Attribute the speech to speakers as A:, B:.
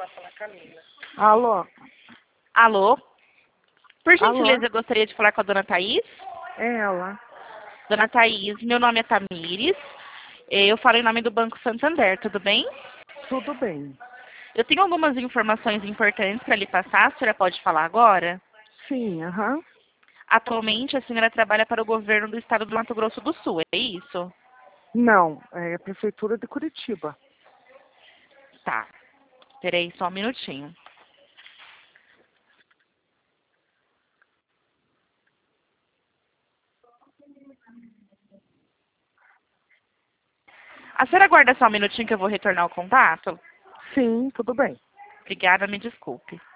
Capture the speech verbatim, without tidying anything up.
A: Alô?
B: Alô? Por gentileza,
A: Alô?
B: eu gostaria de falar com a dona Thaís.
A: É ela.
B: Dona Thaís, meu nome é Tamires. Eh, Eu falo em nome do Banco Santander, tudo bem?
A: Tudo bem.
B: Eu tenho algumas informações importantes para lhe passar. A senhora pode falar agora?
A: Sim, aham.
B: Atualmente, a senhora trabalha para o governo do estado do Mato Grosso do Sul, é isso?
A: Não, é a Prefeitura de Curitiba.
B: Tá. Peraí só um minutinho. A senhora aguarda só um minutinho que eu vou retornar o contato?
A: Sim, tudo bem.
B: Obrigada, me desculpe.